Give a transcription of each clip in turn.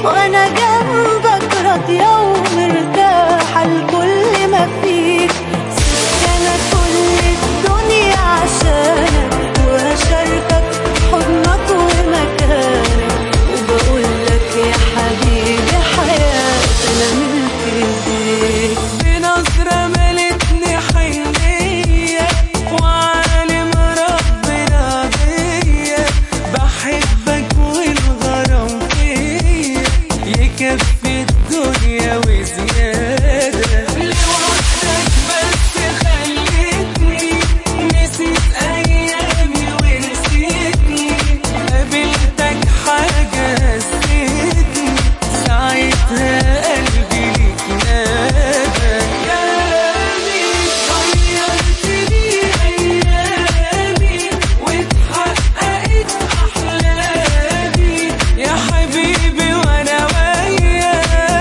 وانا جنبك راضية ومرتاحة لكل ما فيك. سبت انا كل الدنيا عشانك واشاركك حضنك ومكانك، وبقول لك يا حبيبي حياتي انا ملك ايديك. بنظرة ملتني حنية وعالم ربنا بيا، بحبك والغرام فيا يكفي الدنيا وزيادة. لوحدك بس خليتني نسيت أيامي ونسيتني، قابلتك حاجة هزتني ساعتها قلبي ليك نادى. كلامي غيرت لي أيامي واتحققت أحلامي يا حبيبي وأنا وياك.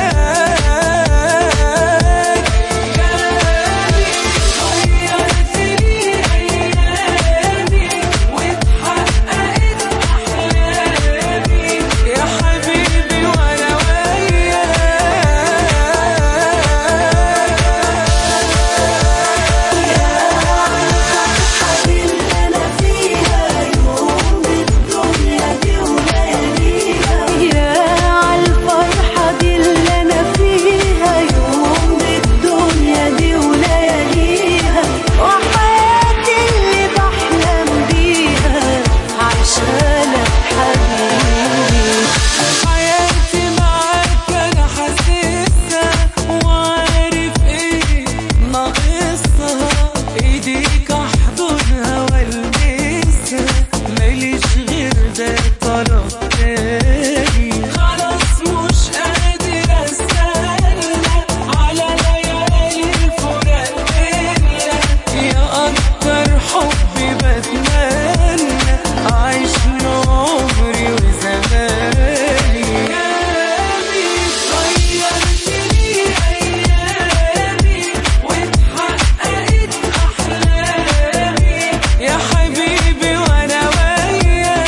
كلامي غيرت لي أيامي واتحققت أحلامي يا حبيبي وأنا وياك. اللي انا فيها يوم الدنيا دي ولياليها، يا عالفرحة دي اللي انا فيها يوم الدنيا دي ولياليها، وحياتي اللي بحلم بيها عشانك حبيبي. حياتي معاك أنا حاسسها وعارف إيه ناقصها، إيديك أحضنها والمسها ماليش غير ده طلب تاني. خلاص مش قادر أستنى على ليالي الفراق بينا، يا أكتر حبي بتمنى أعيش له عمري وزماني. كلامي غيرت لي أيامي واتحققت أحلامي يا حبيبي وأنا وياك.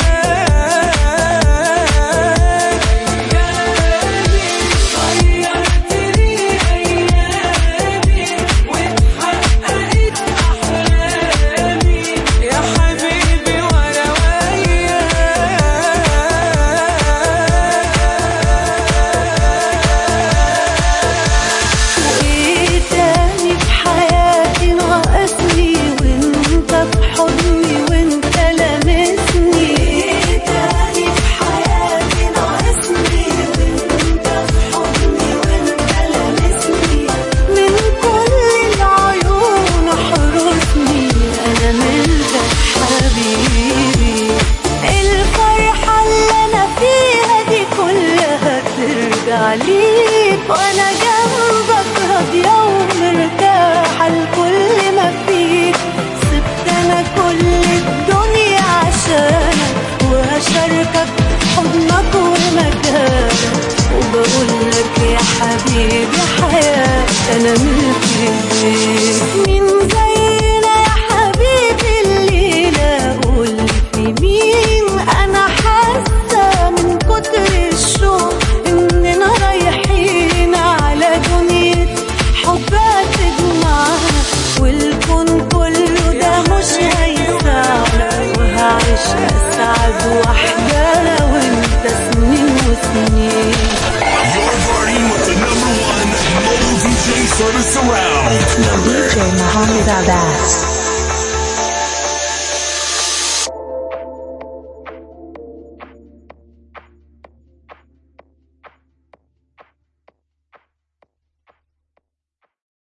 كلامي غيرت لي أيامي واتحققت أحلامي يا حبيبي وأنا وياك. وايه تاني في حياتي ناقصني وانت بحضني وانت لامسني. ايه تاني في حياتي ناقصني وانت بحضني وانت لامسني. من كل العيون احرسني انا ملكك حبيبي. الفرحة اللي انا فيها دي كلها ترجع ليك، وانا جنبك راضية ومرتاحة لكل ما فيك. سبت انا كل الدنيا عشانك وهشاركك حضنك ومكانك، وبقول لك يا حبيبي حياتي انا ملك ايديك. مين زينا يا حبيبي الليلة قولي في مين. انا حاسة من كتر الشوق اننا رايحين على دنيا حبات تجمعنا، والكون كله ده مش هيسعنا، وهعيش اسعد وحدة وانت سنين وسنين. You're partying with the #1 mobile DJ service around. DJ Mohammed Abbas.